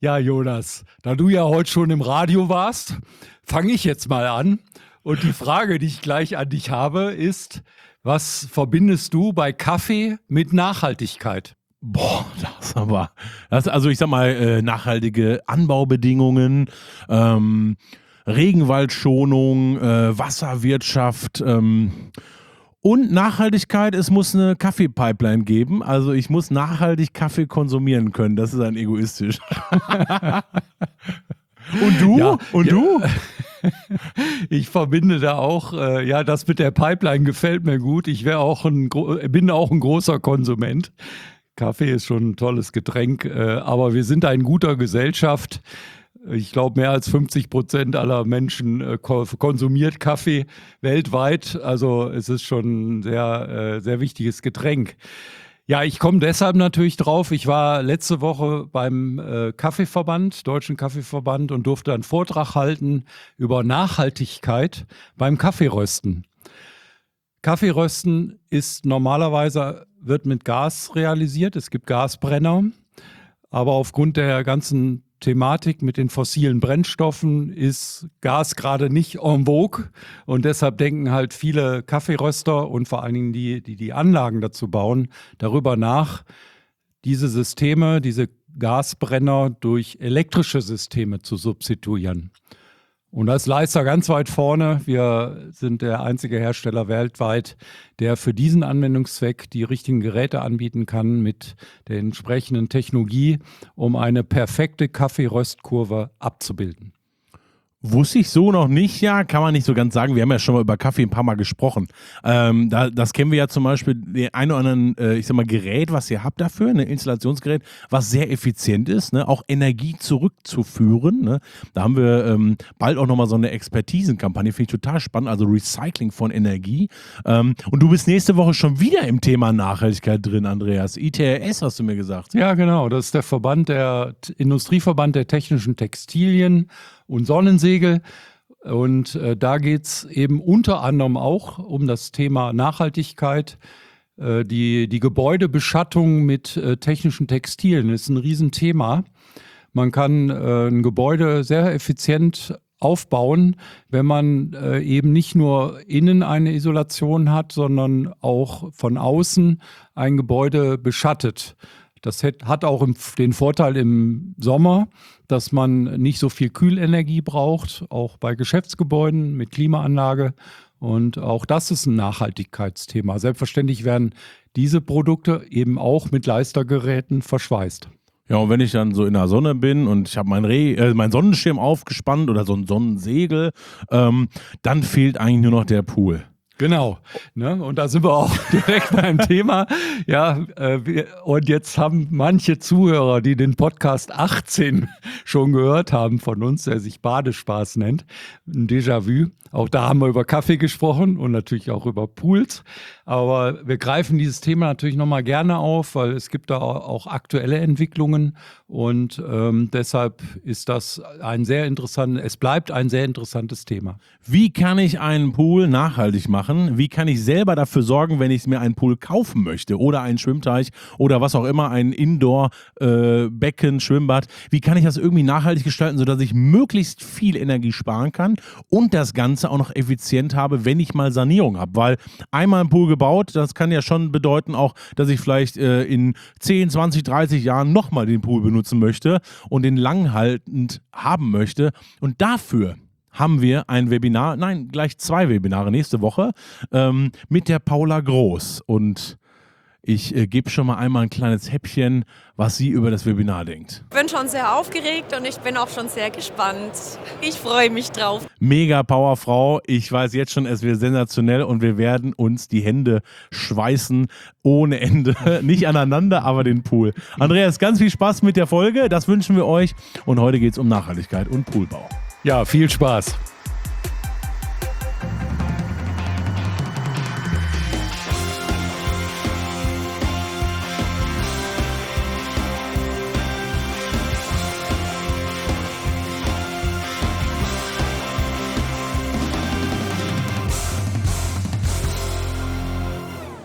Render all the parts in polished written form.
Ja, Jonas, da du ja heute schon im Radio warst, fange ich jetzt mal an. Und die Frage, die ich gleich an dich habe, ist, was verbindest du bei Kaffee mit Nachhaltigkeit? Boah, also ich sag mal, nachhaltige Anbaubedingungen, Regenwaldschonung, Wasserwirtschaft, und Nachhaltigkeit, es muss eine Kaffeepipeline geben. Also ich muss nachhaltig Kaffee konsumieren können. Das ist ein egoistisch. Und du? Ja, Und du? Ich verbinde da auch, das mit der Pipeline gefällt mir gut. Ich bin auch ein großer Konsument. Kaffee ist schon ein tolles Getränk, aber wir sind in guter Gesellschaft. Ich glaube, mehr als 50% aller Menschen konsumiert Kaffee weltweit. Also es ist schon ein sehr, sehr wichtiges Getränk. Ja, ich komme deshalb natürlich drauf. Ich war letzte Woche beim Kaffeeverband, Deutschen Kaffeeverband, und durfte einen Vortrag halten über Nachhaltigkeit beim Kaffeerösten. Kaffeerösten wird mit Gas realisiert. Es gibt Gasbrenner. Aber aufgrund der ganzen Thematik mit den fossilen Brennstoffen ist Gas gerade nicht en vogue. Und deshalb denken halt viele Kaffeeröster und vor allen Dingen die Anlagen dazu bauen, darüber nach, diese Gasbrenner durch elektrische Systeme zu substituieren. Und da ist Leister ganz weit vorne. Wir sind der einzige Hersteller weltweit, der für diesen Anwendungszweck die richtigen Geräte anbieten kann mit der entsprechenden Technologie, um eine perfekte Kaffeeröstkurve abzubilden. Wusste ich so noch nicht, ja, kann man nicht so ganz sagen. Wir haben ja schon mal über Kaffee ein paar Mal gesprochen. Das kennen wir ja zum Beispiel, den einen oder anderen, Gerät, was ihr habt dafür, ein Installationsgerät, was sehr effizient ist, ne? Auch Energie zurückzuführen. Ne? Da haben wir bald auch nochmal so eine Expertisenkampagne, finde ich total spannend, also Recycling von Energie. Und du bist nächste Woche schon wieder im Thema Nachhaltigkeit drin, Andreas. ITRS hast du mir gesagt. Ja, genau, das ist der Industrieverband der technischen Textilien und Sonnensegel. Und da geht es eben unter anderem auch um das Thema Nachhaltigkeit. Die Gebäudebeschattung mit technischen Textilien ist ein Riesenthema. Man kann ein Gebäude sehr effizient aufbauen, wenn man eben nicht nur innen eine Isolation hat, sondern auch von außen ein Gebäude beschattet. Das hat auch den Vorteil im Sommer, dass man nicht so viel Kühlenergie braucht, auch bei Geschäftsgebäuden mit Klimaanlage. Und auch das ist ein Nachhaltigkeitsthema. Selbstverständlich werden diese Produkte eben auch mit Leistergeräten verschweißt. Ja, und wenn ich dann so in der Sonne bin und ich habe meinen Sonnenschirm aufgespannt oder so ein Sonnensegel, dann fehlt eigentlich nur noch der Pool. Genau, ne? Und da sind wir auch direkt beim Thema. Ja, und jetzt haben manche Zuhörer, die den Podcast 18 schon gehört haben von uns, der sich Badespaß nennt, ein Déjà-vu. Auch da haben wir über Kaffee gesprochen und natürlich auch über Pools. Aber wir greifen dieses Thema natürlich nochmal gerne auf, weil es gibt da auch aktuelle Entwicklungen. Und deshalb ist das es bleibt ein sehr interessantes Thema. Wie kann ich einen Pool nachhaltig machen? Wie kann ich selber dafür sorgen, wenn ich mir einen Pool kaufen möchte oder einen Schwimmteich oder was auch immer, ein Indoor-Becken, Schwimmbad? Wie kann ich das irgendwie nachhaltig gestalten, sodass ich möglichst viel Energie sparen kann und das Ganze auch noch effizient habe, wenn ich mal Sanierung habe? Weil einmal ein Pool gebaut, das kann ja schon bedeuten auch, dass ich vielleicht in 10, 20, 30 Jahren nochmal den Pool benutzen möchte und den langhaltend haben möchte. Und dafür haben wir ein Webinar, gleich 2 Webinare nächste Woche mit der Paula Groß. Und ich gebe schon mal einmal ein kleines Häppchen, was sie über das Webinar denkt. Ich bin schon sehr aufgeregt und ich bin auch schon sehr gespannt. Ich freue mich drauf. Mega Powerfrau. Ich weiß jetzt schon, es wird sensationell und wir werden uns die Hände schweißen ohne Ende. Nicht aneinander, aber den Pool. Andreas, ganz viel Spaß mit der Folge. Das wünschen wir euch. Und heute geht es um Nachhaltigkeit und Poolbau. Ja, viel Spaß.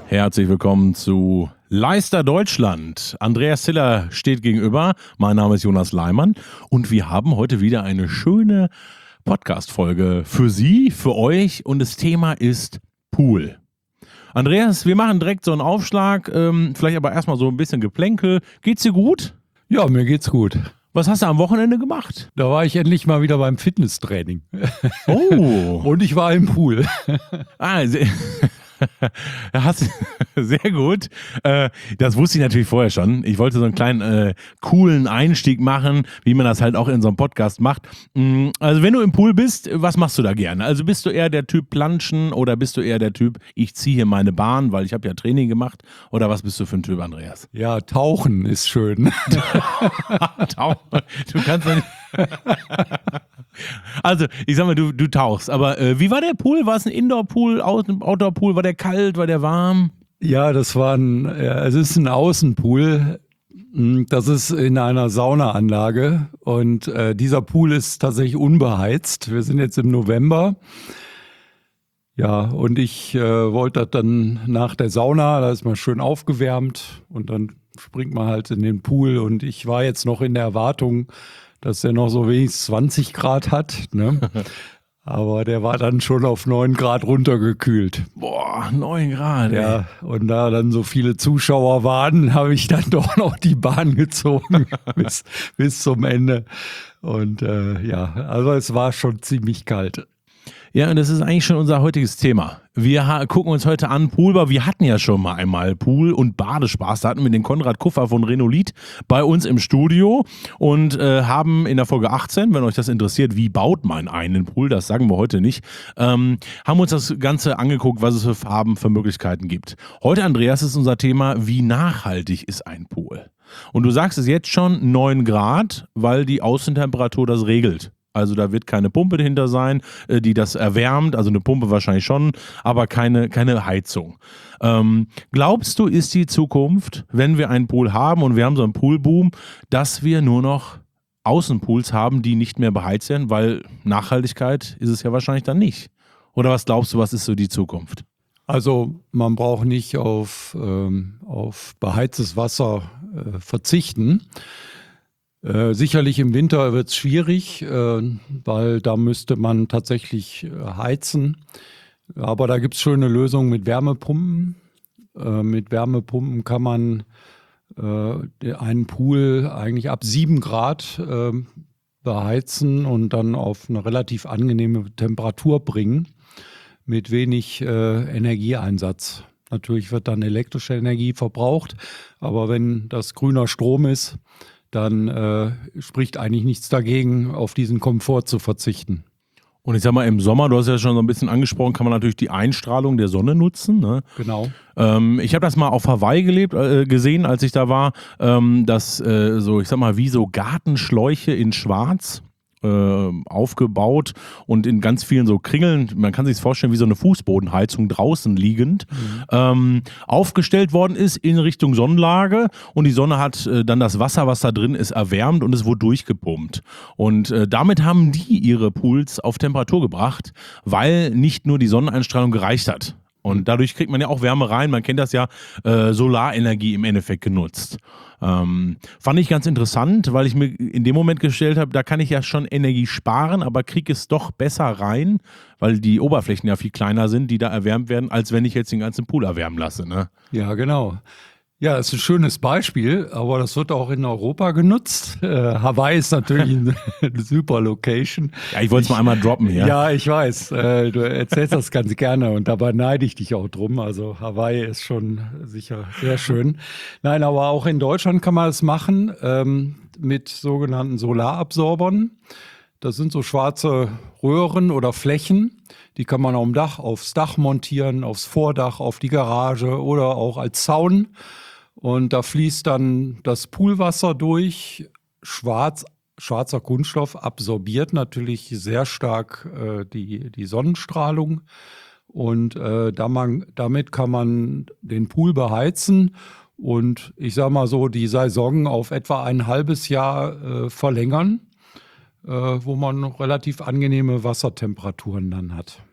Herzlich willkommen zu Leister Deutschland. Andreas Ziller steht gegenüber. Mein Name ist Jonas Leimann und wir haben heute wieder eine schöne Podcast-Folge für Sie, für euch und das Thema ist Pool. Andreas, wir machen direkt so einen Aufschlag, vielleicht aber erstmal so ein bisschen Geplänkel. Geht's dir gut? Ja, mir geht's gut. Was hast du am Wochenende gemacht? Da war ich endlich mal wieder beim Fitnesstraining. Oh. Und ich war im Pool. Sehr gut. Das wusste ich natürlich vorher schon. Ich wollte so einen kleinen coolen Einstieg machen, wie man das halt auch in so einem Podcast macht. Also wenn du im Pool bist, was machst du da gerne? Also bist du eher der Typ Planschen oder bist du eher der Typ, ich ziehe hier meine Bahn, weil ich habe ja Training gemacht? Oder was bist du für ein Typ, Andreas? Ja, Tauchen ist schön. Tauchen? Du kannst doch nicht... Also, ich sag mal, du tauchst, aber wie war der Pool? War es ein Indoor-Pool, Outdoor-Pool? War der kalt, war der warm? Ja, es ist ein Außenpool. Das ist in einer Saunaanlage und dieser Pool ist tatsächlich unbeheizt. Wir sind jetzt im November. Ja, und ich wollte das dann nach der Sauna, da ist man schön aufgewärmt und dann springt man halt in den Pool und ich war jetzt noch in der Erwartung, dass der noch so wenigstens 20 Grad hat, ne? Aber der war dann schon auf 9 Grad runtergekühlt. Boah, 9 Grad. Ja, und da dann so viele Zuschauer waren, habe ich dann doch noch die Bahn gezogen bis zum Ende. Und also es war schon ziemlich kalt. Ja, und das ist eigentlich schon unser heutiges Thema. Wir gucken uns heute an Poolbau. Wir hatten ja schon mal einmal Pool- und Badespaß. Da hatten wir den Konrad Kuffer von Renolith bei uns im Studio und haben in der Folge 18, wenn euch das interessiert, wie baut man einen Pool, das sagen wir heute nicht, haben uns das Ganze angeguckt, was es für Farben, für Möglichkeiten gibt. Heute, Andreas, ist unser Thema, wie nachhaltig ist ein Pool? Und du sagst es jetzt schon, 9 Grad, weil die Außentemperatur das regelt. Also da wird keine Pumpe dahinter sein, die das erwärmt, also eine Pumpe wahrscheinlich schon, aber keine Heizung. Glaubst du, ist die Zukunft, wenn wir einen Pool haben und wir haben so einen Poolboom, dass wir nur noch Außenpools haben, die nicht mehr beheizt werden, weil Nachhaltigkeit ist es ja wahrscheinlich dann nicht. Oder was glaubst du, was ist so die Zukunft? Also man braucht nicht auf beheiztes Wasser verzichten. Sicherlich im Winter wird es schwierig, weil da müsste man tatsächlich heizen. Aber da gibt es schöne Lösungen mit Wärmepumpen. Mit Wärmepumpen kann man einen Pool eigentlich ab 7 Grad beheizen und dann auf eine relativ angenehme Temperatur bringen mit wenig Energieeinsatz. Natürlich wird dann elektrische Energie verbraucht, aber wenn das grüner Strom ist, dann spricht eigentlich nichts dagegen, auf diesen Komfort zu verzichten. Und ich sag mal, im Sommer, du hast ja schon so ein bisschen angesprochen, kann man natürlich die Einstrahlung der Sonne nutzen. Ne? Genau. Ich habe das mal auf Hawaii gesehen, als ich da war, dass so, ich sag mal, wie so Gartenschläuche in Schwarz aufgebaut und in ganz vielen so Kringeln, man kann sich es vorstellen wie so eine Fußbodenheizung draußen liegend, aufgestellt worden ist in Richtung Sonnenlage und die Sonne hat dann das Wasser, was da drin ist, erwärmt und es wurde durchgepumpt. Und damit haben die ihre Pools auf Temperatur gebracht, weil nicht nur die Sonneneinstrahlung gereicht hat. Und dadurch kriegt man ja auch Wärme rein. Man kennt das ja, Solarenergie im Endeffekt genutzt. Fand ich ganz interessant, weil ich mir in dem Moment gestellt habe, da kann ich ja schon Energie sparen, aber kriege es doch besser rein, weil die Oberflächen ja viel kleiner sind, die da erwärmt werden, als wenn ich jetzt den ganzen Pool erwärmen lasse. Ne? Ja, genau. Ja, das ist ein schönes Beispiel, aber das wird auch in Europa genutzt. Hawaii ist natürlich eine super Location. Ja, ich wollte es mal einmal droppen hier. Ja, ich weiß. Du erzählst das ganz gerne und dabei neide ich dich auch drum. Also Hawaii ist schon sicher sehr schön. Nein, aber auch in Deutschland kann man es machen mit sogenannten Solarabsorbern. Das sind so schwarze Röhren oder Flächen. Die kann man aufs Dach montieren, aufs Vordach, auf die Garage oder auch als Zaun. Und da fließt dann das Poolwasser durch. Schwarzer Kunststoff absorbiert natürlich sehr stark die Sonnenstrahlung. Und damit kann man den Pool beheizen und ich sage mal so, die Saison auf etwa ein halbes Jahr verlängern, wo man noch relativ angenehme Wassertemperaturen dann hat.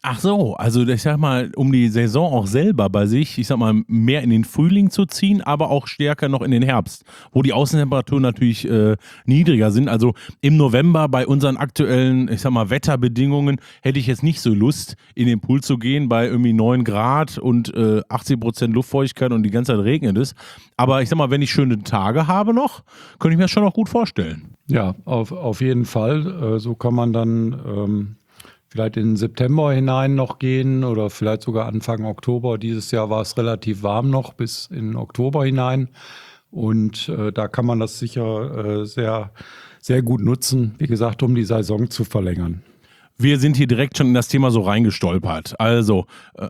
Ach so, also ich sag mal, um die Saison auch selber bei sich, ich sag mal, mehr in den Frühling zu ziehen, aber auch stärker noch in den Herbst, wo die Außentemperaturen natürlich niedriger sind. Also im November bei unseren aktuellen, ich sag mal, Wetterbedingungen hätte ich jetzt nicht so Lust, in den Pool zu gehen bei irgendwie 9 Grad und 80% Luftfeuchtigkeit und die ganze Zeit regnet es. Aber ich sag mal, wenn ich schöne Tage habe noch, könnte ich mir das schon auch gut vorstellen. Ja, auf jeden Fall. So kann man dann vielleicht in den September hinein noch gehen oder vielleicht sogar Anfang Oktober. Dieses Jahr war es relativ warm noch bis in Oktober hinein. Und da kann man das sicher sehr, sehr gut nutzen, wie gesagt, um die Saison zu verlängern. Wir sind hier direkt schon in das Thema so reingestolpert. Also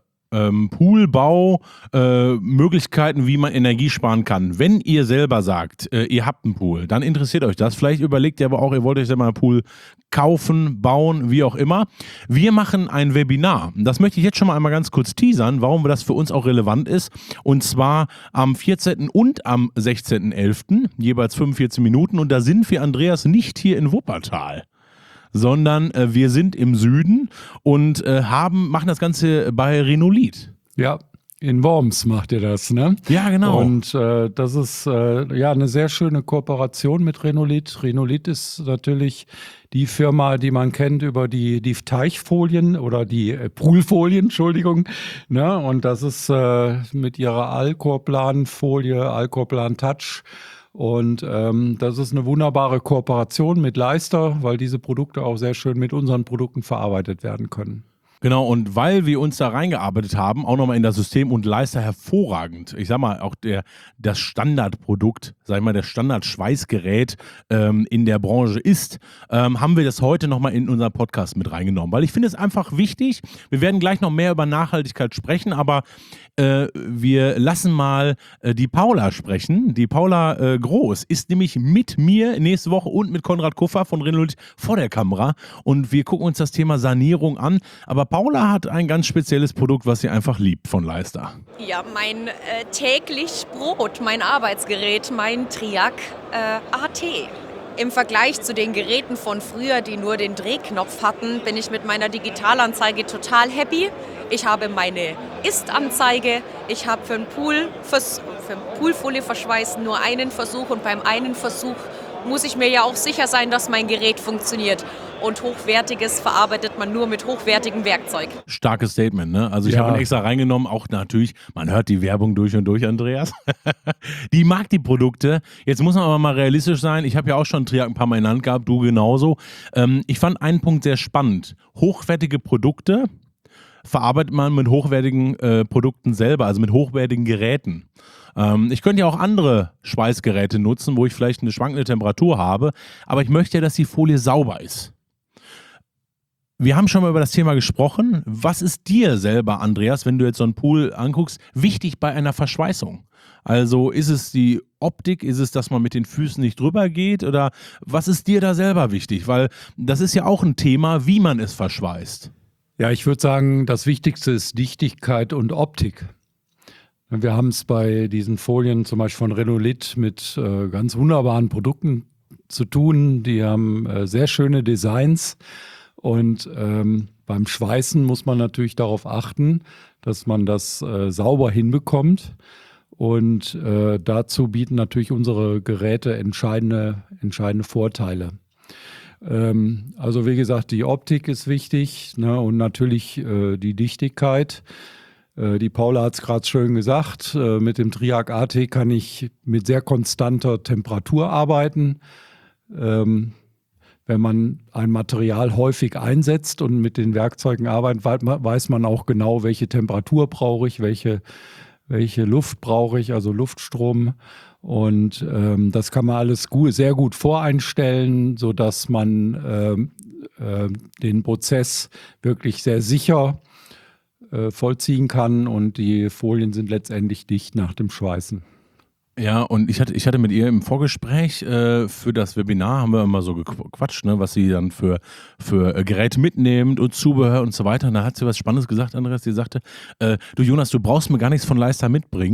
Poolbau, Möglichkeiten, wie man Energie sparen kann. Wenn ihr selber sagt, ihr habt einen Pool, dann interessiert euch das. Vielleicht überlegt ihr aber auch, ihr wollt euch selber einen Pool kaufen, bauen, wie auch immer. Wir machen ein Webinar. Das möchte ich jetzt schon mal einmal ganz kurz teasern, warum das für uns auch relevant ist. Und zwar am 14. und am 16.11., jeweils 45 Minuten. Und da sind wir, Andreas, nicht hier in Wuppertal, sondern wir sind im Süden und machen das Ganze bei Renolit. Ja, in Worms macht ihr das, ne? Ja, genau. Und das ist ja eine sehr schöne Kooperation mit Renolit. Renolit ist natürlich die Firma, die man kennt über die Teichfolien oder die Poolfolien, Entschuldigung. Ne? Und das ist mit ihrer Alcorplan-Folie, Alcorplan Touch. Und das ist eine wunderbare Kooperation mit Leister, weil diese Produkte auch sehr schön mit unseren Produkten verarbeitet werden können. Genau, und weil wir uns da reingearbeitet haben, auch nochmal in das System und Leister hervorragend, ich sag mal, auch das Standardprodukt, sag ich mal, das Standardschweißgerät in der Branche ist, haben wir das heute nochmal in unseren Podcast mit reingenommen, weil ich finde es einfach wichtig. Wir werden gleich noch mehr über Nachhaltigkeit sprechen, aber wir lassen mal die Paula sprechen. Die Paula Groß ist nämlich mit mir nächste Woche und mit Konrad Kuffer von Renolit vor der Kamera und wir gucken uns das Thema Sanierung an, aber Paula hat ein ganz spezielles Produkt, was sie einfach liebt von Leister. Ja, mein täglich Brot, mein Arbeitsgerät, mein Triac AT. Im Vergleich zu den Geräten von früher, die nur den Drehknopf hatten, bin ich mit meiner Digitalanzeige total happy. Ich habe meine Ist-Anzeige. Ich habe für Poolfolie-Verschweiß nur einen Versuch und beim einen Versuch muss ich mir ja auch sicher sein, dass mein Gerät funktioniert. Und Hochwertiges verarbeitet man nur mit hochwertigem Werkzeug. Starkes Statement, ne? Also ich habe ihn extra reingenommen, auch natürlich, man hört die Werbung durch und durch, Andreas. Die mag die Produkte. Jetzt muss man aber mal realistisch sein. Ich habe ja auch schon Triac ein paar Mal in der Hand gehabt, du genauso. Ich fand einen Punkt sehr spannend. Hochwertige Produkte verarbeitet man mit hochwertigen Produkten selber, also mit hochwertigen Geräten. Ich könnte ja auch andere Schweißgeräte nutzen, wo ich vielleicht eine schwankende Temperatur habe, aber ich möchte ja, dass die Folie sauber ist. Wir haben schon mal über das Thema gesprochen. Was ist dir selber, Andreas, wenn du jetzt so einen Pool anguckst, wichtig bei einer Verschweißung? Also ist es die Optik, ist es, dass man mit den Füßen nicht drüber geht oder was ist dir da selber wichtig? Weil das ist ja auch ein Thema, wie man es verschweißt. Ja, ich würde sagen, das Wichtigste ist Dichtigkeit und Optik. Wir haben es bei diesen Folien zum Beispiel von Renolit mit ganz wunderbaren Produkten zu tun. Die haben sehr schöne Designs und beim Schweißen muss man natürlich darauf achten, dass man das sauber hinbekommt. Und dazu bieten natürlich unsere Geräte entscheidende Vorteile. Also wie gesagt, die Optik ist wichtig, ne, und natürlich die Dichtigkeit. Die Paula hat es gerade schön gesagt, mit dem Triac AT kann ich mit sehr konstanter Temperatur arbeiten. Wenn man ein Material häufig einsetzt und mit den Werkzeugen arbeitet, weiß man auch genau, welche Temperatur brauche ich, welche Luft brauche ich, also Luftstrom. Und das kann man alles sehr gut voreinstellen, sodass man den Prozess wirklich sehr sicher vollziehen kann und die Folien sind letztendlich dicht nach dem Schweißen. Ja, und ich hatte mit ihr im Vorgespräch für das Webinar, haben wir immer so gequatscht, ne, was sie dann für Geräte mitnimmt und Zubehör und so weiter. Und da hat sie was Spannendes gesagt, Andreas. Sie sagte, du Jonas, du brauchst mir gar nichts von Leister mitbringen.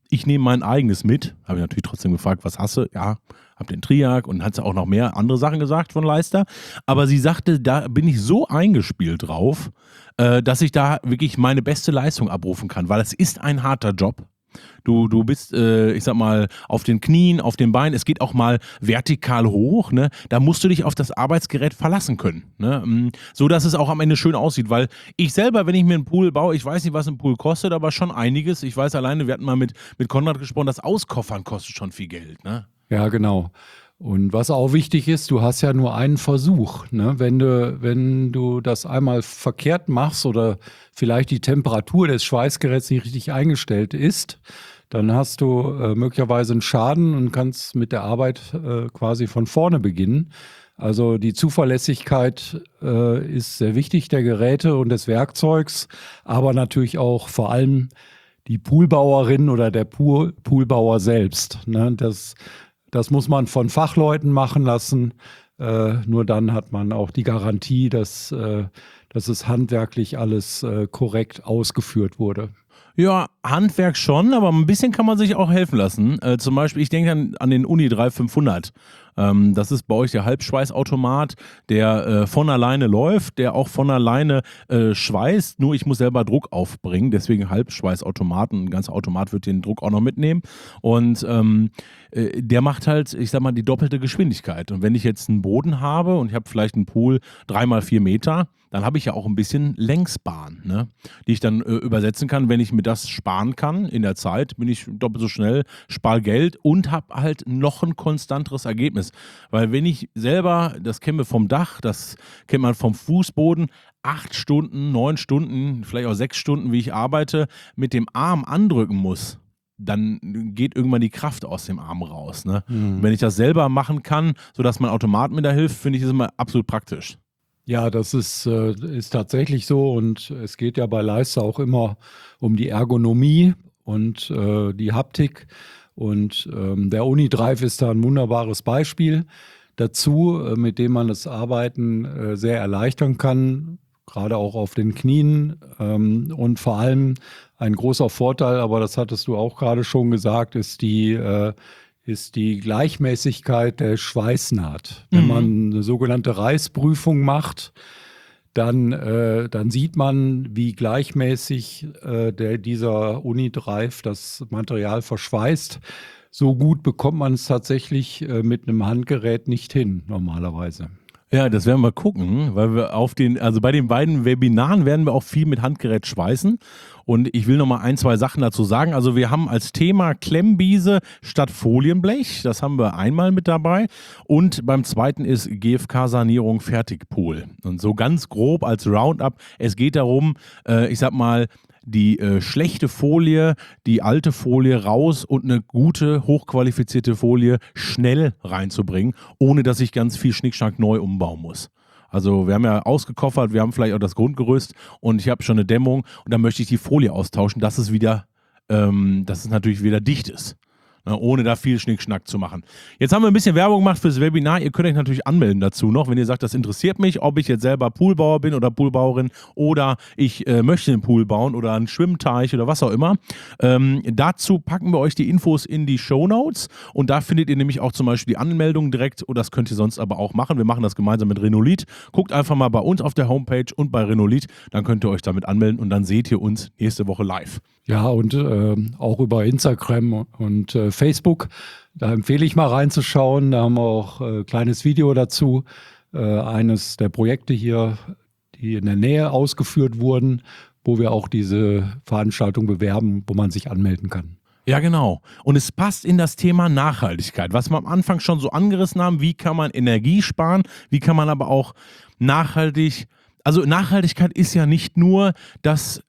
ich nehme mein eigenes mit. Habe ich natürlich trotzdem gefragt, was hast du? Ja, habe den Triac und hat sie auch noch mehr andere Sachen gesagt von Leister. Aber sie sagte, da bin ich so eingespielt drauf, dass ich da wirklich meine beste Leistung abrufen kann, weil es ist ein harter Job. Du bist, ich sag mal, auf den Knien, auf den Beinen, es geht auch mal vertikal hoch, ne? Da musst du dich auf das Arbeitsgerät verlassen können, ne? So dass es auch am Ende schön aussieht, weil ich selber, wenn ich mir einen Pool baue, ich weiß nicht, was ein Pool kostet, aber schon einiges. Ich weiß alleine, wir hatten mal mit Konrad gesprochen, das Auskoffern kostet schon viel Geld, ne? Ja, genau. Und was auch wichtig ist, du hast ja nur einen Versuch, ne? Wenn du das einmal verkehrt machst oder vielleicht die Temperatur des Schweißgeräts nicht richtig eingestellt ist, dann hast du möglicherweise einen Schaden und kannst mit der Arbeit quasi von vorne beginnen. Also die Zuverlässigkeit ist sehr wichtig der Geräte und des Werkzeugs, aber natürlich auch vor allem die Poolbauerin oder der Poolbauer selbst, ne? Das muss man von Fachleuten machen lassen. Nur dann hat man auch die Garantie, dass es handwerklich alles korrekt ausgeführt wurde. Ja, Handwerk schon, aber ein bisschen kann man sich auch helfen lassen. Zum Beispiel, ich denke an den Uni 3500. Das ist bei euch der Halbschweißautomat, der von alleine läuft, der auch von alleine schweißt. Nur ich muss selber Druck aufbringen, deswegen Halbschweißautomaten. Ein ganzer Automat wird den Druck auch noch mitnehmen. Und der macht halt, ich sag mal, die doppelte Geschwindigkeit. Und wenn ich jetzt einen Boden habe und ich habe vielleicht einen Pool 3x4 Meter, dann habe ich ja auch ein bisschen Längsbahn, ne? Die ich dann übersetzen kann. Wenn ich mir das sparen kann in der Zeit, bin ich doppelt so schnell, spare Geld und habe halt noch ein konstanteres Ergebnis. Weil wenn ich selber, das kennen wir vom Dach, das kennt man vom Fußboden, 8 Stunden, 9 Stunden, vielleicht auch 6 Stunden, wie ich arbeite, mit dem Arm andrücken muss, dann geht irgendwann die Kraft aus dem Arm raus, ne? Und wenn ich das selber machen kann, sodass mein Automat mir da hilft, finde ich das immer absolut praktisch. Ja, das ist tatsächlich so und es geht ja bei Leister auch immer um die Ergonomie und die Haptik und der Uni-Drive ist da ein wunderbares Beispiel dazu, mit dem man das Arbeiten sehr erleichtern kann, gerade auch auf den Knien und vor allem ein großer Vorteil, aber das hattest du auch gerade schon gesagt, ist die Gleichmäßigkeit der Schweißnaht. Wenn man eine sogenannte Reißprüfung macht, dann sieht man, wie gleichmäßig dieser Uni-Drive das Material verschweißt. So gut bekommt man es tatsächlich mit einem Handgerät nicht hin, normalerweise. Ja, das werden wir gucken, weil wir also bei den beiden Webinaren werden wir auch viel mit Handgerät schweißen. Und ich will noch mal 1, 2 Sachen dazu sagen. Also wir haben als Thema Klemmbiese statt Folienblech. Das haben wir einmal mit dabei. Und beim zweiten ist GFK-Sanierung Fertigpool. Und so ganz grob als Roundup. Es geht darum, ich sag mal, die schlechte Folie, die alte Folie raus und eine gute, hochqualifizierte Folie schnell reinzubringen, ohne dass ich ganz viel Schnickschnack neu umbauen muss. Also wir haben ja ausgekoffert, wir haben vielleicht auch das Grundgerüst und ich habe schon eine Dämmung und dann möchte ich die Folie austauschen, dass es natürlich wieder dicht ist. Ohne da viel Schnickschnack zu machen. Jetzt haben wir ein bisschen Werbung gemacht fürs Webinar. Ihr könnt euch natürlich anmelden dazu noch, wenn ihr sagt, das interessiert mich, ob ich jetzt selber Poolbauer bin oder Poolbauerin oder ich möchte einen Pool bauen oder einen Schwimmteich oder was auch immer. Dazu packen wir euch die Infos in die Shownotes und da findet ihr nämlich auch zum Beispiel die Anmeldung direkt und das könnt ihr sonst aber auch machen. Wir machen das gemeinsam mit Renolith. Guckt einfach mal bei uns auf der Homepage und bei Renolith, dann könnt ihr euch damit anmelden und dann seht ihr uns nächste Woche live. Ja, und auch über Instagram und Facebook. Da empfehle ich mal reinzuschauen. Da haben wir auch ein kleines Video dazu. Eines der Projekte hier, die in der Nähe ausgeführt wurden, wo wir auch diese Veranstaltung bewerben, wo man sich anmelden kann. Ja, genau. Und es passt in das Thema Nachhaltigkeit, was wir am Anfang schon so angerissen haben. Wie kann man Energie sparen? Wie kann man aber auch Nachhaltigkeit ist ja nicht nur, dass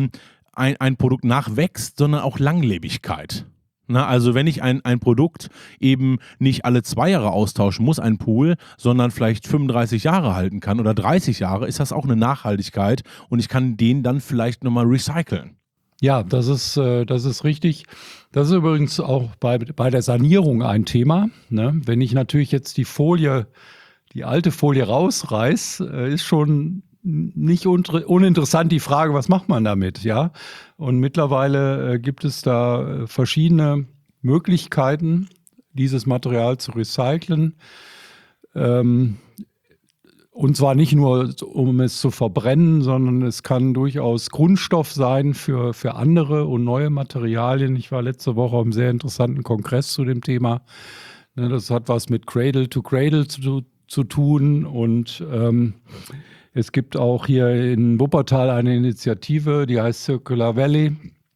ein Produkt nachwächst, sondern auch Langlebigkeit. Na, also wenn ich ein Produkt eben nicht alle 2 Jahre austauschen muss, ein Pool, sondern vielleicht 35 Jahre halten kann oder 30 Jahre, ist das auch eine Nachhaltigkeit und ich kann den dann vielleicht nochmal recyceln. Ja, das ist richtig. Das ist übrigens auch bei der Sanierung ein Thema, ne? Wenn ich natürlich jetzt die alte Folie rausreiß, ist schon nicht uninteressant die Frage, was macht man damit, ja? Und mittlerweile gibt es da verschiedene Möglichkeiten, dieses Material zu recyceln. Und zwar nicht nur, um es zu verbrennen, sondern es kann durchaus Grundstoff sein für andere und neue Materialien. Ich war letzte Woche auf einem sehr interessanten Kongress zu dem Thema. Das hat was mit Cradle to Cradle zu tun und es gibt auch hier in Wuppertal eine Initiative, die heißt Circular Valley,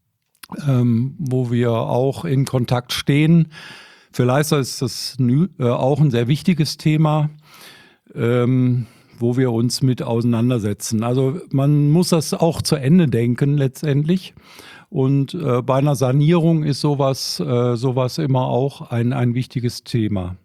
wo wir auch in Kontakt stehen. Für Leister ist das auch ein sehr wichtiges Thema, wo wir uns mit auseinandersetzen. Also man muss das auch zu Ende denken letztendlich. Und bei einer Sanierung ist sowas immer auch ein wichtiges Thema.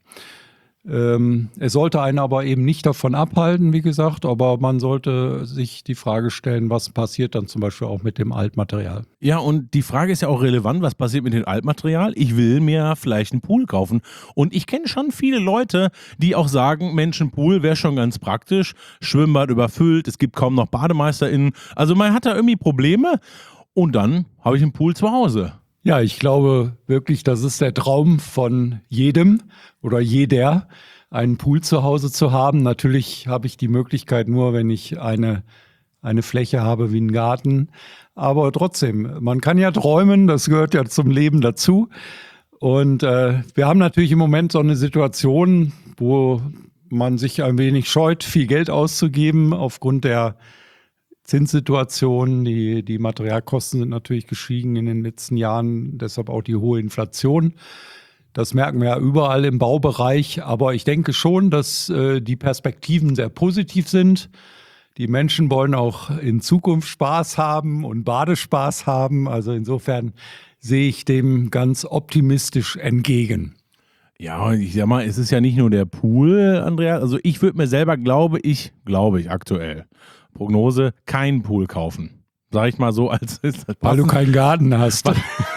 Es sollte einen aber eben nicht davon abhalten, wie gesagt, aber man sollte sich die Frage stellen, was passiert dann zum Beispiel auch mit dem Altmaterial. Ja, und die Frage ist ja auch relevant, was passiert mit dem Altmaterial? Ich will mir vielleicht einen Pool kaufen. Und ich kenne schon viele Leute, die auch sagen, Mensch, ein Pool wäre schon ganz praktisch, Schwimmbad überfüllt, es gibt kaum noch BademeisterInnen. Also man hat da irgendwie Probleme und dann habe ich einen Pool zu Hause. Ja, ich glaube wirklich, das ist der Traum von jedem oder jeder, einen Pool zu Hause zu haben. Natürlich habe ich die Möglichkeit nur, wenn ich eine Fläche habe wie einen Garten. Aber trotzdem, man kann ja träumen, das gehört ja zum Leben dazu. Und wir haben natürlich im Moment so eine Situation, wo man sich ein wenig scheut, viel Geld auszugeben aufgrund der Zinssituation. Die Materialkosten sind natürlich gestiegen in den letzten Jahren, deshalb auch die hohe Inflation. Das merken wir ja überall im Baubereich, aber ich denke schon, dass die Perspektiven sehr positiv sind. Die Menschen wollen auch in Zukunft Spaß haben und Badespaß haben. Also insofern sehe ich dem ganz optimistisch entgegen. Ja, ich sag mal, es ist ja nicht nur der Pool, Andreas. Also ich würde mir selber, glaube ich aktuell, Prognose, keinen Pool kaufen. Sag ich mal so, als ist das weil du keinen Garten hast.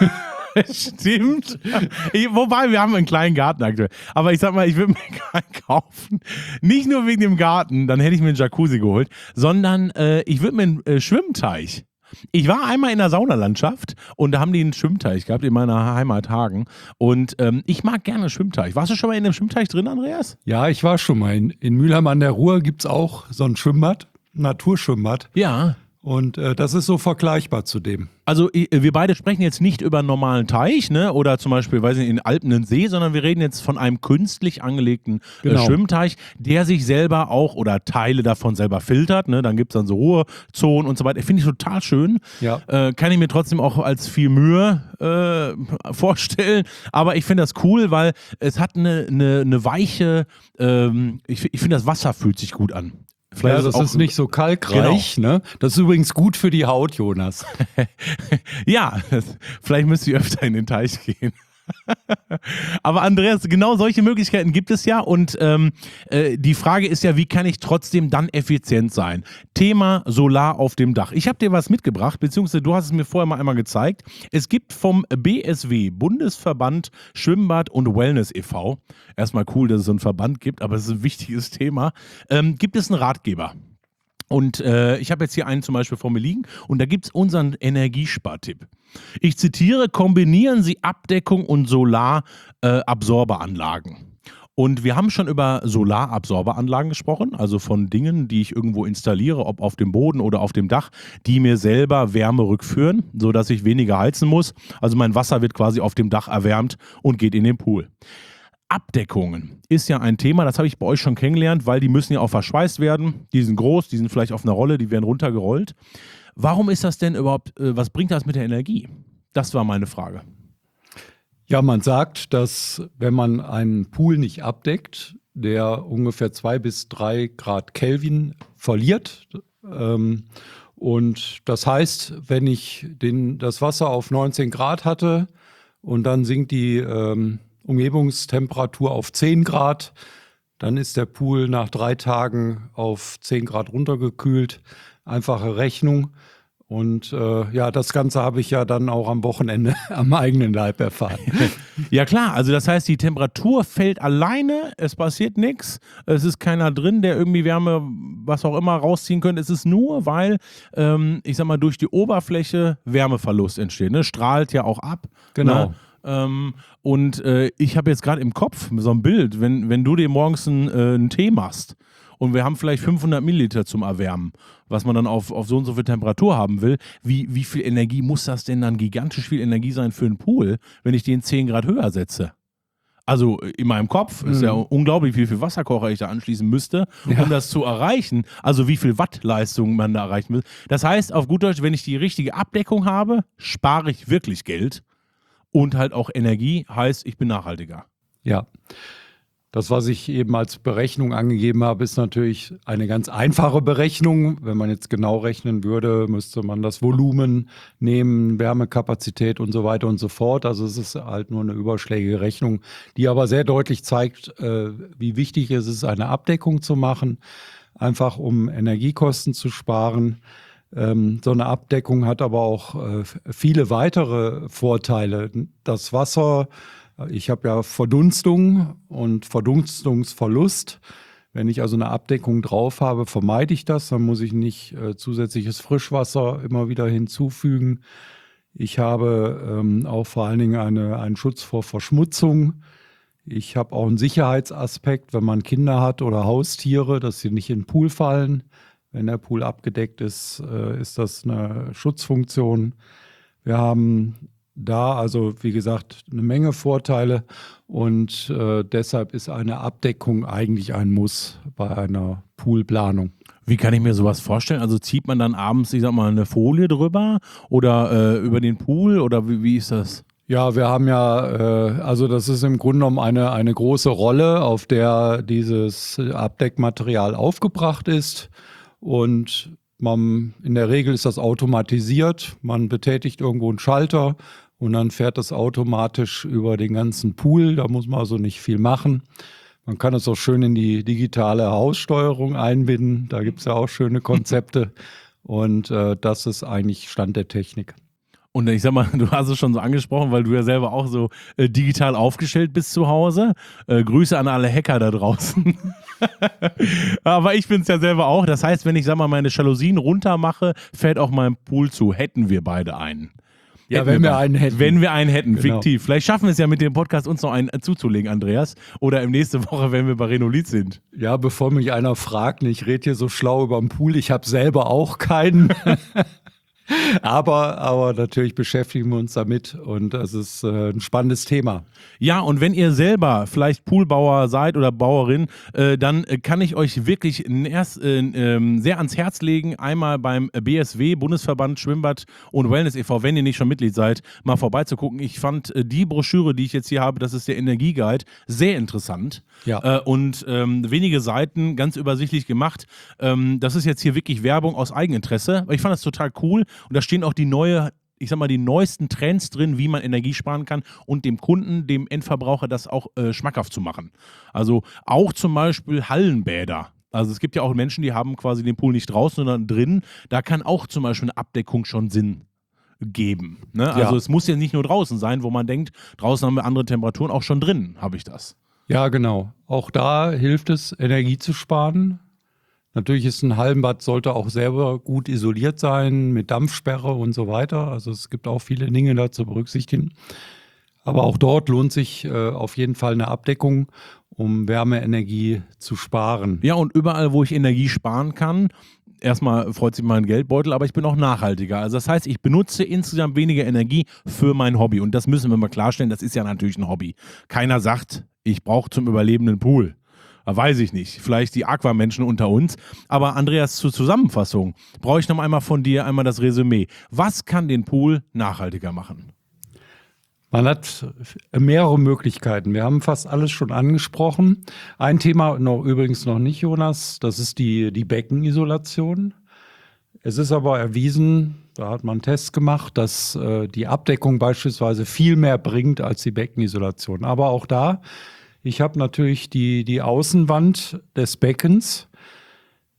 Stimmt. Wobei, wir haben einen kleinen Garten aktuell. Aber ich sag mal, ich würde mir keinen kaufen. Nicht nur wegen dem Garten, dann hätte ich mir einen Jacuzzi geholt, sondern ich würde mir einen Schwimmteich. Ich war einmal in der Saunalandschaft und da haben die einen Schwimmteich gehabt in meiner Heimat Hagen. Und ich mag gerne Schwimmteich. Warst du schon mal in einem Schwimmteich drin, Andreas? Ja, ich war schon mal. In Mülheim an der Ruhr gibt es auch so ein Schwimmbad, Naturschwimmbad. Ja. Und das ist so vergleichbar zu dem. Also wir beide sprechen jetzt nicht über einen normalen Teich, ne? Oder zum Beispiel, weiß nicht, in Alpen einen See, sondern wir reden jetzt von einem künstlich angelegten Schwimmteich, der sich selber auch oder Teile davon selber filtert. Ne? Dann gibt es dann so Ruhezonen und so weiter. Finde ich total schön. Ja. Kann ich mir trotzdem auch als viel Mühe vorstellen. Aber ich finde das cool, weil es hat eine weiche, ich finde, das Wasser fühlt sich gut an. Ja, das ist nicht so kalkreich. Genau. Ne? Das ist übrigens gut für die Haut, Jonas. Ja, vielleicht müsst ihr öfter in den Teich gehen. Aber Andreas, genau solche Möglichkeiten gibt es ja und die Frage ist ja, wie kann ich trotzdem dann effizient sein? Thema Solar auf dem Dach. Ich habe dir was mitgebracht, beziehungsweise du hast es mir vorher mal einmal gezeigt. Es gibt vom BSW, Bundesverband Schwimmbad und Wellness e.V., erstmal cool, dass es so einen Verband gibt, aber es ist ein wichtiges Thema, gibt es einen Ratgeber. Und ich habe jetzt hier einen zum Beispiel vor mir liegen und da gibt es unseren Energiespartipp. Ich zitiere, kombinieren Sie Abdeckung und Solarabsorberanlagen. Und wir haben schon über Solarabsorberanlagen gesprochen, also von Dingen, die ich irgendwo installiere, ob auf dem Boden oder auf dem Dach, die mir selber Wärme rückführen, sodass ich weniger heizen muss. Also mein Wasser wird quasi auf dem Dach erwärmt und geht in den Pool. Abdeckungen ist ja ein Thema, das habe ich bei euch schon kennengelernt, weil die müssen ja auch verschweißt werden. Die sind groß, die sind vielleicht auf einer Rolle, die werden runtergerollt. Warum ist das denn überhaupt, was bringt das mit der Energie? Das war meine Frage. Ja, man sagt, dass wenn man einen Pool nicht abdeckt, der ungefähr 2 bis 3 Grad Kelvin verliert. Und das heißt, wenn ich das Wasser auf 19 Grad hatte und dann sinkt die Umgebungstemperatur auf 10 Grad, dann ist der Pool nach 3 Tagen auf 10 Grad runtergekühlt. Einfache Rechnung. Und ja, das Ganze habe ich ja dann auch am Wochenende am eigenen Leib erfahren. Ja klar, also das heißt, die Temperatur fällt alleine, es passiert nichts, es ist keiner drin, der irgendwie Wärme, was auch immer, rausziehen könnte. Es ist nur, weil, ich sag mal, durch die Oberfläche Wärmeverlust entsteht. Ne? Strahlt ja auch ab. Genau. Ne? Und ich habe jetzt gerade im Kopf so ein Bild, wenn du dir morgens einen Tee machst und wir haben vielleicht 500 Milliliter zum Erwärmen, was man dann auf so und so viel Temperatur haben will, wie viel Energie muss das denn dann, gigantisch viel Energie sein für einen Pool, wenn ich den 10 Grad höher setze? Also in meinem Kopf ist ja unglaublich, wie viel Wasserkocher ich da anschließen müsste, um das zu erreichen. Also wie viel Wattleistung man da erreichen will. Das heißt, auf gut Deutsch, wenn ich die richtige Abdeckung habe, spare ich wirklich Geld und halt auch Energie, heißt, ich bin nachhaltiger. Ja. Das, was ich eben als Berechnung angegeben habe, ist natürlich eine ganz einfache Berechnung. Wenn man jetzt genau rechnen würde, müsste man das Volumen nehmen, Wärmekapazität und so weiter und so fort. Also es ist halt nur eine überschlägige Rechnung, die aber sehr deutlich zeigt, wie wichtig es ist, eine Abdeckung zu machen, einfach um Energiekosten zu sparen. So eine Abdeckung hat aber auch viele weitere Vorteile. Das Wasser, ich habe ja Verdunstung und Verdunstungsverlust. Wenn ich also eine Abdeckung drauf habe, vermeide ich das. Dann muss ich nicht zusätzliches Frischwasser immer wieder hinzufügen. Ich habe auch vor allen Dingen einen Schutz vor Verschmutzung. Ich habe auch einen Sicherheitsaspekt, wenn man Kinder hat oder Haustiere, dass sie nicht in den Pool fallen. Wenn der Pool abgedeckt ist, ist das eine Schutzfunktion. Wir haben da also, wie gesagt, eine Menge Vorteile und deshalb ist eine Abdeckung eigentlich ein Muss bei einer Poolplanung. Wie kann ich mir sowas vorstellen? Also zieht man dann abends, ich sag mal, eine Folie drüber oder über den Pool oder wie ist das? Ja, wir haben ja, also das ist im Grunde genommen eine große Rolle, auf der dieses Abdeckmaterial aufgebracht ist und in der Regel ist das automatisiert. Man betätigt irgendwo einen Schalter und dann fährt das automatisch über den ganzen Pool. Da muss man also nicht viel machen. Man kann es auch schön in die digitale Haussteuerung einbinden. Da gibt es ja auch schöne Konzepte. Und das ist eigentlich Stand der Technik. Und ich sag mal, du hast es schon so angesprochen, weil du ja selber auch so digital aufgestellt bist zu Hause. Grüße an alle Hacker da draußen. Aber ich bin's ja selber auch. Das heißt, wenn ich, sag mal, meine Jalousien runter mache, fällt auch mein Pool zu. Hätten wir beide einen. Ja, wenn wir einen hätten. Wenn wir einen hätten, genau. Fiktiv. Vielleicht schaffen wir es ja mit dem Podcast, uns noch einen zuzulegen, Andreas. Oder im nächste Woche, wenn wir bei Renolith sind. Ja, bevor mich einer fragt, ich rede hier so schlau über den Pool, ich habe selber auch keinen. Aber natürlich beschäftigen wir uns damit und das ist ein spannendes Thema. Ja, und wenn ihr selber vielleicht Poolbauer seid oder Bauerin, dann kann ich euch wirklich sehr ans Herz legen, einmal beim BSW, Bundesverband Schwimmbad und Wellness e.V., wenn ihr nicht schon Mitglied seid, mal vorbeizugucken. Ich fand die Broschüre, die ich jetzt hier habe, das ist der Energieguide, sehr interessant. Ja. Und wenige Seiten, ganz übersichtlich gemacht. Das ist jetzt hier wirklich Werbung aus Eigeninteresse, aber ich fand das total cool. Und da stehen auch die neuesten Trends drin, wie man Energie sparen kann und dem Kunden, dem Endverbraucher das auch schmackhaft zu machen. Also auch zum Beispiel Hallenbäder. Also es gibt ja auch Menschen, die haben quasi den Pool nicht draußen, sondern drin. Da kann auch zum Beispiel eine Abdeckung schon Sinn geben. Ne? Also es muss ja nicht nur draußen sein, wo man denkt, draußen haben wir andere Temperaturen, auch schon drin habe ich das. Ja, genau. Auch da hilft es, Energie zu sparen. Natürlich ist ein Hallenbad, sollte auch selber gut isoliert sein, mit Dampfsperre und so weiter. Also es gibt auch viele Dinge da zu berücksichtigen. Aber auch dort lohnt sich auf jeden Fall eine Abdeckung, um Wärmeenergie zu sparen. Ja, und überall, wo ich Energie sparen kann, erstmal freut sich mein Geldbeutel, aber ich bin auch nachhaltiger. Also das heißt, ich benutze insgesamt weniger Energie für mein Hobby. Und das müssen wir mal klarstellen, das ist ja natürlich ein Hobby. Keiner sagt, ich brauche zum Überleben einen Pool. Weiß ich nicht. Vielleicht die Aquamenschen unter uns. Aber Andreas, zur Zusammenfassung brauche ich noch einmal von dir einmal das Resümee. Was kann den Pool nachhaltiger machen? Man hat mehrere Möglichkeiten. Wir haben fast alles schon angesprochen. Ein Thema übrigens noch nicht, Jonas, das ist die Beckenisolation. Es ist aber erwiesen, da hat man Tests gemacht, dass die Abdeckung beispielsweise viel mehr bringt als die Beckenisolation. Aber auch da, ich habe natürlich die Außenwand des Beckens.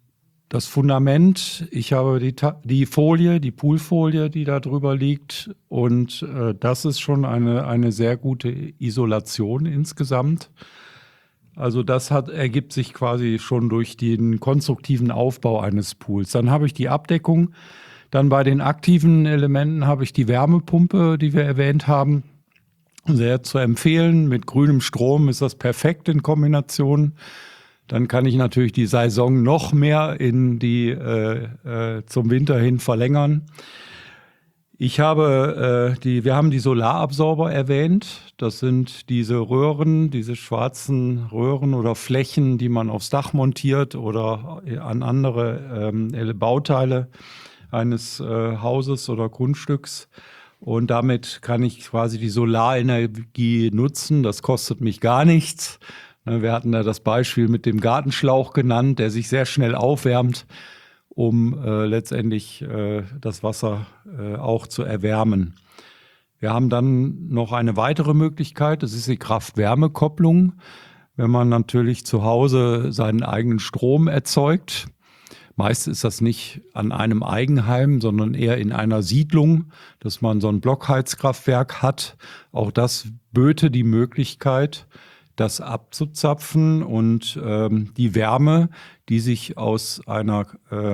Das Fundament, ich habe die Folie, die Poolfolie, die da drüber liegt, und das ist schon eine sehr gute Isolation insgesamt. Also das ergibt sich quasi schon durch den konstruktiven Aufbau eines Pools. Dann habe ich die Abdeckung, dann bei den aktiven Elementen habe ich die Wärmepumpe, die wir erwähnt haben, sehr zu empfehlen. Mit grünem Strom ist das perfekt in Kombination. Dann kann ich natürlich die Saison noch mehr in zum Winter hin verlängern. Wir haben die Solarabsorber erwähnt. Das sind diese Röhren, diese schwarzen Röhren oder Flächen, die man aufs Dach montiert oder an andere Bauteile eines Hauses oder Grundstücks. Und damit kann ich quasi die Solarenergie nutzen. Das kostet mich gar nichts. Wir hatten da das Beispiel mit dem Gartenschlauch genannt, der sich sehr schnell aufwärmt, um letztendlich das Wasser auch zu erwärmen. Wir haben dann noch eine weitere Möglichkeit, das ist die Kraft-Wärme-Kopplung. Wenn man natürlich zu Hause seinen eigenen Strom erzeugt, meist ist das nicht an einem Eigenheim, sondern eher in einer Siedlung, dass man so ein Blockheizkraftwerk hat. Auch das böte die Möglichkeit, das abzuzapfen und die Wärme, die sich aus einem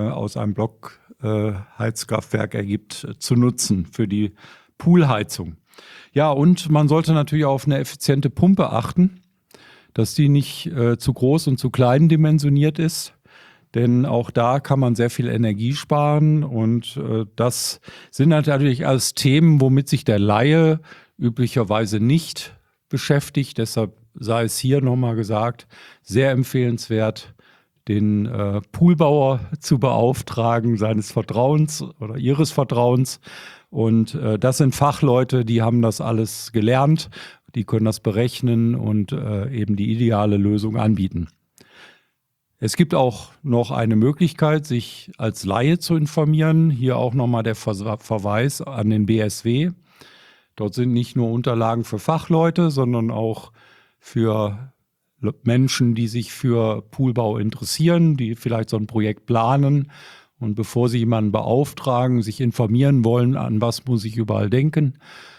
Blockheizkraftwerk ergibt, zu nutzen für die Poolheizung. Ja, und man sollte natürlich auch auf eine effiziente Pumpe achten, dass die nicht zu groß und zu klein dimensioniert ist. Denn auch da kann man sehr viel Energie sparen und das sind natürlich alles Themen, womit sich der Laie üblicherweise nicht beschäftigt. Deshalb sei es hier nochmal gesagt, sehr empfehlenswert, den Poolbauer zu beauftragen, seines Vertrauens oder ihres Vertrauens. Und das sind Fachleute, die haben das alles gelernt, die können das berechnen und eben die ideale Lösung anbieten. Es gibt auch noch eine Möglichkeit, sich als Laie zu informieren. Hier auch nochmal der Verweis an den BSW. Dort sind nicht nur Unterlagen für Fachleute, sondern auch für Menschen, die sich für Poolbau interessieren, die vielleicht so ein Projekt planen und bevor sie jemanden beauftragen, sich informieren wollen, an was muss ich überall denken.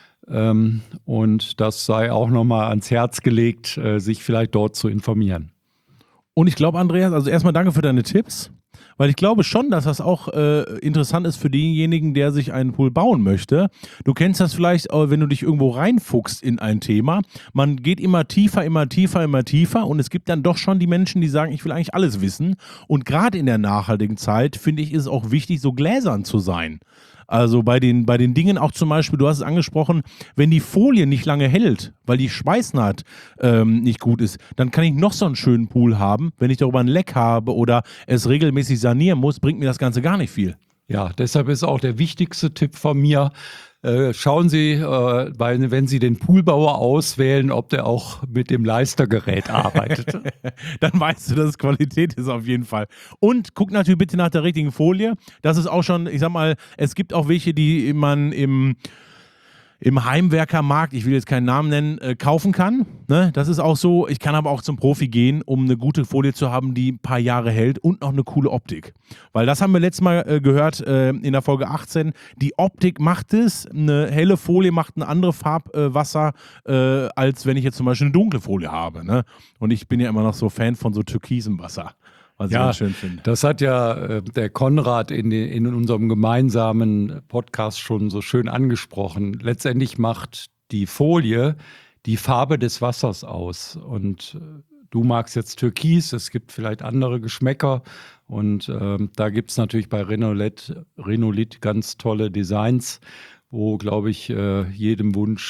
Und das sei auch nochmal ans Herz gelegt, sich vielleicht dort zu informieren. Und ich glaube, Andreas, also erstmal danke für deine Tipps, weil ich glaube schon, dass das auch interessant ist für denjenigen, der sich einen Pool bauen möchte. Du kennst das vielleicht, wenn du dich irgendwo reinfuchst in ein Thema. Man geht immer tiefer, immer tiefer, immer tiefer und es gibt dann doch schon die Menschen, die sagen, ich will eigentlich alles wissen. Und gerade in der nachhaltigen Zeit, finde ich, ist es auch wichtig, so gläsern zu sein. Also bei den Dingen auch zum Beispiel, du hast es angesprochen, wenn die Folie nicht lange hält, weil die Schweißnaht nicht gut ist, dann kann ich noch so einen schönen Pool haben. Wenn ich darüber ein Leck habe oder es regelmäßig sanieren muss, bringt mir das Ganze gar nicht viel. Ja, deshalb ist auch der wichtigste Tipp von mir, schauen Sie, wenn Sie den Poolbauer auswählen, ob der auch mit dem Leistergerät arbeitet. Dann weißt du, dass es Qualität ist auf jeden Fall. Und guck natürlich bitte nach der richtigen Folie. Das ist auch schon, ich sag mal, es gibt auch welche, die man im Heimwerkermarkt, ich will jetzt keinen Namen nennen, kaufen kann. Ne? Das ist auch so. Ich kann aber auch zum Profi gehen, um eine gute Folie zu haben, die ein paar Jahre hält und noch eine coole Optik. Weil das haben wir letztes Mal gehört in der Folge 18. Die Optik macht es. Eine helle Folie macht eine andere Farbwasser, als wenn ich jetzt zum Beispiel eine dunkle Folie habe. Ne? Und ich bin ja immer noch so Fan von so türkisem Wasser. Was ich ganz schön finde. Das hat ja der Konrad in unserem gemeinsamen Podcast schon so schön angesprochen. Letztendlich macht die Folie die Farbe des Wassers aus. Und du magst jetzt Türkis, es gibt vielleicht andere Geschmäcker. Und da gibt es natürlich bei Renolit ganz tolle Designs, wo, glaube ich, jeder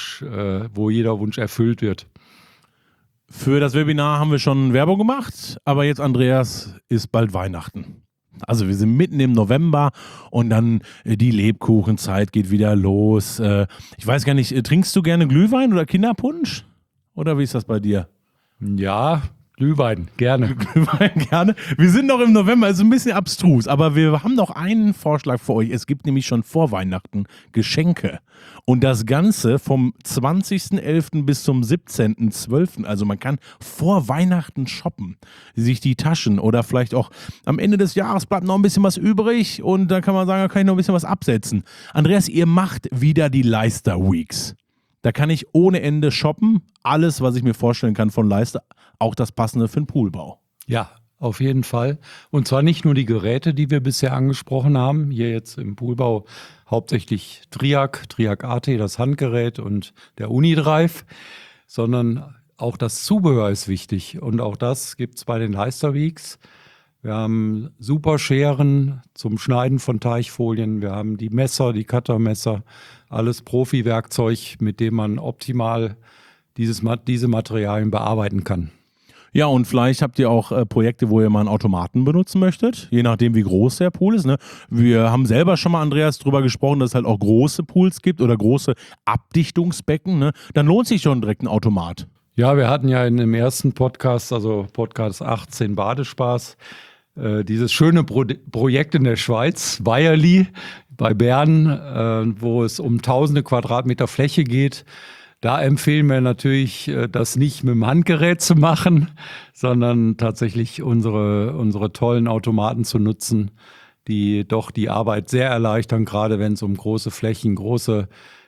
Wunsch erfüllt wird. Für das Webinar haben wir schon Werbung gemacht, aber jetzt, Andreas, ist bald Weihnachten. Also wir sind mitten im November und dann die Lebkuchenzeit geht wieder los. Ich weiß gar nicht, trinkst du gerne Glühwein oder Kinderpunsch? Oder wie ist das bei dir? Ja, Glühwein, gerne. Gerne. Wir sind noch im November, also ein bisschen abstrus, aber wir haben noch einen Vorschlag für euch. Es gibt nämlich schon vor Weihnachten Geschenke. Und das Ganze vom 20.11. bis zum 17.12. Also man kann vor Weihnachten shoppen, sich die Taschen oder vielleicht auch am Ende des Jahres bleibt noch ein bisschen was übrig und da kann man sagen, da kann ich noch ein bisschen was absetzen. Andreas, ihr macht wieder die Leister Weeks. Da kann ich ohne Ende shoppen. Alles, was ich mir vorstellen kann von Leister, auch das Passende für den Poolbau. Ja, auf jeden Fall. Und zwar nicht nur die Geräte, die wir bisher angesprochen haben, hier jetzt im Poolbau hauptsächlich Triac AT, das Handgerät und der Unidrive, sondern auch das Zubehör ist wichtig. Und auch das gibt es bei den Leister Weeks. Wir haben super Scheren zum Schneiden von Teichfolien. Wir haben die Messer, die Cuttermesser, alles Profi-Werkzeug, mit dem man optimal diese Materialien bearbeiten kann. Ja, und vielleicht habt ihr auch Projekte, wo ihr mal einen Automaten benutzen möchtet, je nachdem, wie groß der Pool ist. Ne? Wir haben selber schon mal, Andreas, drüber gesprochen, dass es halt auch große Pools gibt oder große Abdichtungsbecken. Ne? Dann lohnt sich schon direkt ein Automat. Ja, wir hatten ja in dem ersten Podcast, also Podcast 18 Badespaß, dieses schöne Projekt in der Schweiz, Weierli bei Bern, wo es um tausende Quadratmeter Fläche geht. Da empfehlen wir natürlich, das nicht mit dem Handgerät zu machen, sondern tatsächlich unsere tollen Automaten zu nutzen, die doch die Arbeit sehr erleichtern. Gerade wenn es um große Flächen, große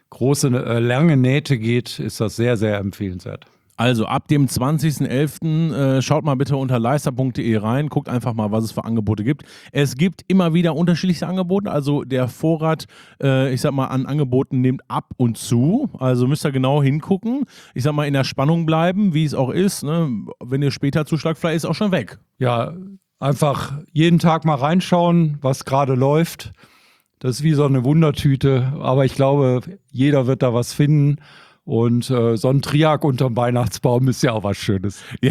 lange Nähte geht, ist das sehr, sehr empfehlenswert. Also ab dem 20.11. Schaut mal bitte unter leister.de rein, guckt einfach mal, was es für Angebote gibt. Es gibt immer wieder unterschiedliche Angebote, also der Vorrat, ich sag mal, an Angeboten nimmt ab und zu, also müsst ihr genau hingucken. Ich sag mal, in der Spannung bleiben, wie es auch ist, ne? Wenn ihr später zuschlagt, vielleicht ist es auch schon weg. Ja, einfach jeden Tag mal reinschauen, was gerade läuft. Das ist wie so eine Wundertüte, aber ich glaube, jeder wird da was finden. Und so ein Triac unterm Weihnachtsbaum ist ja auch was Schönes. Ja,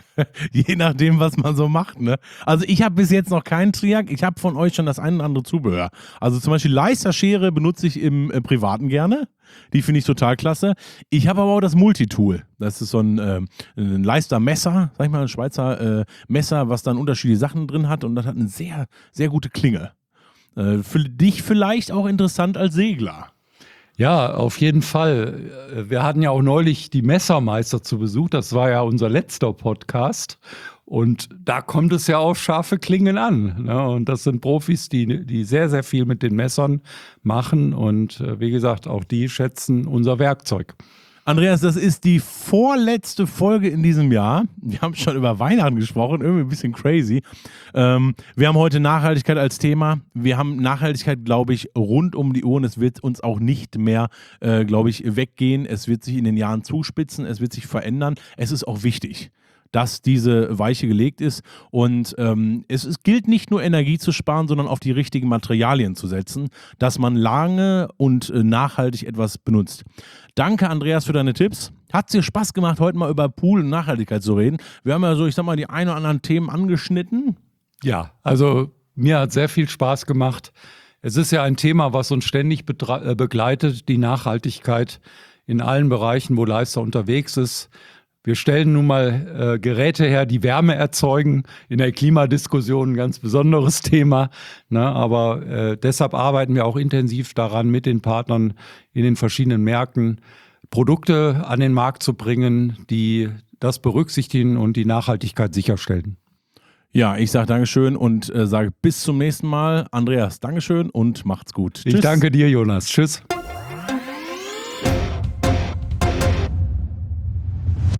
je nachdem, was man so macht. Ne? Also ich habe bis jetzt noch keinen Triac. Ich habe von euch schon das ein oder andere Zubehör. Also zum Beispiel Leister-Schere benutze ich im Privaten gerne. Die finde ich total klasse. Ich habe aber auch das Multitool. Das ist so ein Leister-Messer, sag ich mal, ein Schweizer Messer, was dann unterschiedliche Sachen drin hat. Und das hat eine sehr, sehr gute Klinge. Für dich vielleicht auch interessant als Segler. Ja, auf jeden Fall. Wir hatten ja auch neulich die Messermeister zu Besuch. Das war ja unser letzter Podcast. Und da kommt es ja auf scharfe Klingen an. Ne? Und das sind Profis, die sehr, sehr viel mit den Messern machen. Und wie gesagt, auch die schätzen unser Werkzeug. Andreas, das ist die vorletzte Folge in diesem Jahr. Wir haben schon über Weihnachten gesprochen, irgendwie ein bisschen crazy. Wir haben heute Nachhaltigkeit als Thema. Wir haben Nachhaltigkeit, glaube ich, rund um die Uhr und es wird uns auch nicht mehr, glaube ich, weggehen. Es wird sich in den Jahren zuspitzen, es wird sich verändern. Es ist auch wichtig, dass diese Weiche gelegt ist und es gilt nicht nur Energie zu sparen, sondern auf die richtigen Materialien zu setzen, dass man lange und nachhaltig etwas benutzt. Danke, Andreas, für deine Tipps. Hat es dir Spaß gemacht, heute mal über Pool und Nachhaltigkeit zu reden? Wir haben ja so, ich sag mal, die ein oder anderen Themen angeschnitten. Ja, also mir hat sehr viel Spaß gemacht. Es ist ja ein Thema, was uns ständig begleitet, die Nachhaltigkeit in allen Bereichen, wo Leister unterwegs ist. Wir stellen nun mal Geräte her, die Wärme erzeugen. In der Klimadiskussion ein ganz besonderes Thema. Ne? Aber deshalb arbeiten wir auch intensiv daran, mit den Partnern in den verschiedenen Märkten Produkte an den Markt zu bringen, die das berücksichtigen und die Nachhaltigkeit sicherstellen. Ja, ich sage Dankeschön und sage bis zum nächsten Mal. Andreas, Dankeschön und macht's gut. Ich danke dir, Jonas. Tschüss.